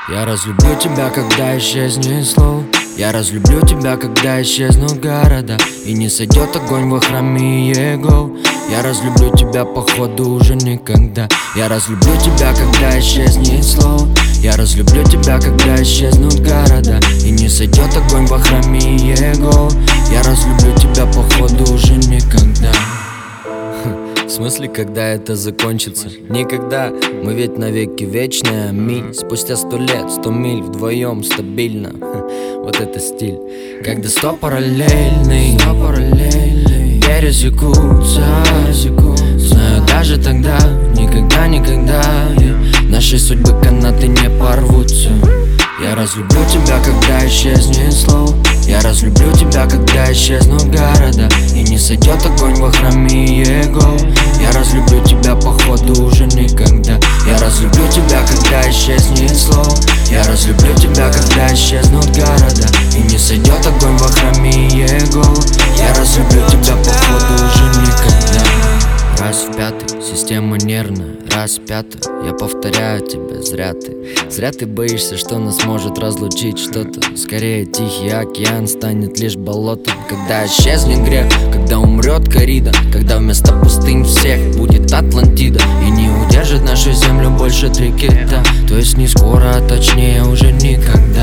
Я разлюблю тебя, когда исчезнет слово. Я разлюблю тебя, когда исчезнут города и не сойдет огонь во храме Его. Я разлюблю тебя, походу, уже никогда. Я разлюблю тебя, когда исчезнет слово. Я разлюблю тебя, когда исчезнут города и не сойдет огонь во храме Его. Я разлюблю тебя, походу, уже никогда. В смысле, когда это закончится? Никогда, мы ведь навеки вечные. Аминь. Спустя 100 лет, 100 миль вдвоем стабильно. Вот это стиль. Когда 100 параллельный пересекутся. Знаю, даже тогда, никогда наши судьбы канаты не порвутся. Я разлюблю тебя, когда исчезнет слово. Я разлюблю тебя, когда исчезнут города и не сойдет огонь во храме Его. Я разлюблю тебя, походу, уже никогда. Я разлюблю тебя, когда исчезнет слово. Я разлюблю тебя, когда исчезнут города и не сойдет огонь во храме Его. Я разлюблю тебя, походу, уже никогда. Раз в пятый, система нервная, раз в пятый. Я повторяю тебе, зря ты боишься, что нас может разлучить что-то. Скорее тихий океан станет лишь болотом. Когда исчезнет грех, когда умрет коррида, когда вместо пустынь всех будет Атлантида и не удержит нашу землю больше 3 кита. То есть не скоро, а точнее уже никогда.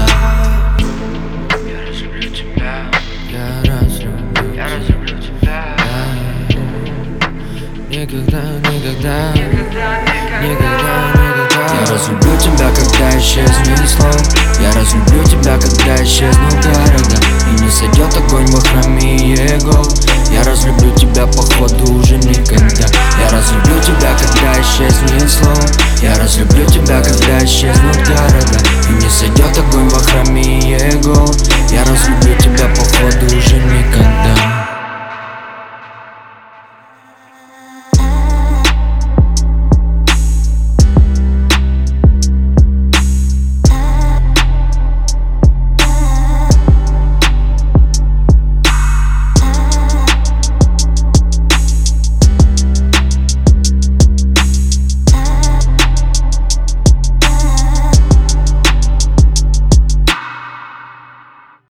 Я разлюблю тебя. Я разлюблю тебя. Никогда. Я разлюблю тебя, когда исчезнет слово. Я разлюблю тебя, когда исчезнут города и не сойдет огонь во храме Его. Я разлюблю тебя, походу, уже никогда. Я разлюблю тебя, когда исчезнет слово. Я разлюблю тебя, когда исчезнут города и не сойдет огонь во храме Его. Я разлюблю